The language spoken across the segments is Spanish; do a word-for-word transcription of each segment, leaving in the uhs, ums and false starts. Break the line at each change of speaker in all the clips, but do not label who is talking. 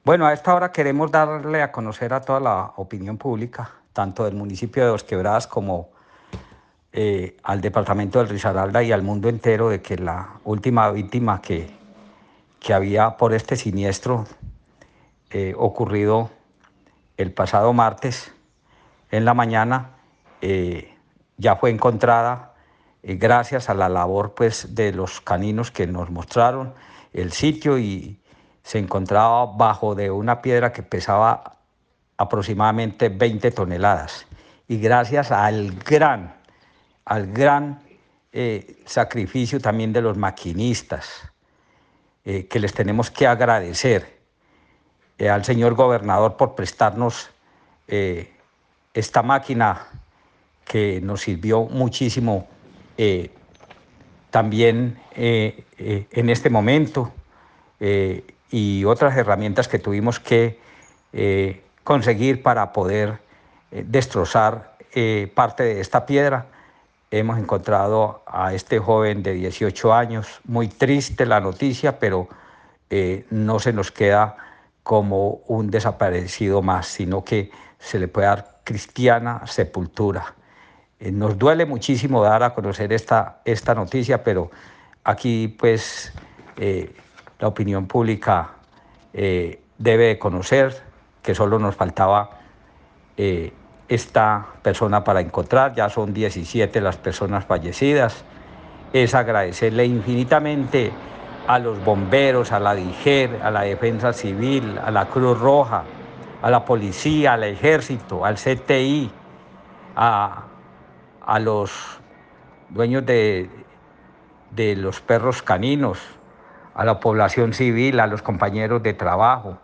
Bueno, a esta hora queremos darle a conocer a toda la opinión pública, tanto del municipio de Dos Quebradas como eh, al departamento del Risaralda y al mundo entero, de que la última víctima que, que había por este siniestro eh, ocurrido el pasado martes en la mañana eh, ya fue encontrada eh, gracias a la labor pues, de los caninos que nos mostraron el sitio, y se encontraba bajo de una piedra que pesaba aproximadamente veinte toneladas. Y gracias al gran, al gran eh, sacrificio también de los maquinistas, eh, que les tenemos que agradecer, eh, al señor gobernador por prestarnos eh, esta máquina que nos sirvió muchísimo eh, también eh, eh, en este momento, eh, y otras herramientas que tuvimos que eh, conseguir para poder eh, destrozar eh, parte de esta piedra. Hemos encontrado a este joven de dieciocho años, muy triste la noticia, pero eh, no se nos queda como un desaparecido más, sino que se le puede dar cristiana sepultura. Eh, nos duele muchísimo dar a conocer esta, esta noticia, pero aquí pues eh, la opinión pública eh, debe conocer que solo nos faltaba eh, esta persona para encontrar. Ya son diecisiete las personas fallecidas. Es agradecerle infinitamente a los bomberos, a la DIGER, a la Defensa Civil, a la Cruz Roja, a la policía, al ejército, al C T I, a, a los dueños de, de los perros caninos, a la población civil, a los compañeros de trabajo,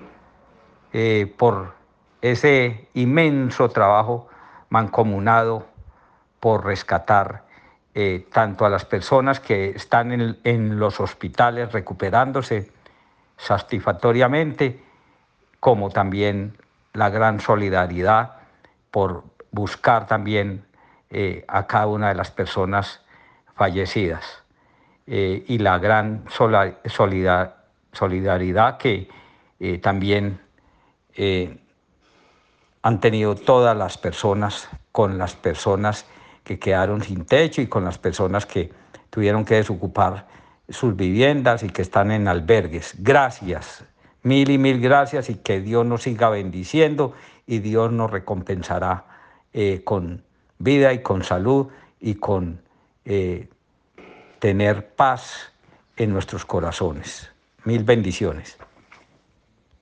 eh, por ese inmenso trabajo mancomunado por rescatar eh, tanto a las personas que están en, en los hospitales recuperándose satisfactoriamente, como también la gran solidaridad por buscar también eh, a cada una de las personas fallecidas, eh, y la gran solidar solidaridad que eh, también eh, han tenido todas las personas con las personas que quedaron sin techo y con las personas que tuvieron que desocupar sus viviendas y que están en albergues. Gracias, mil y mil gracias, y que Dios nos siga bendiciendo y Dios nos recompensará eh, con vida y con salud y con eh, tener paz en nuestros corazones. Mil bendiciones.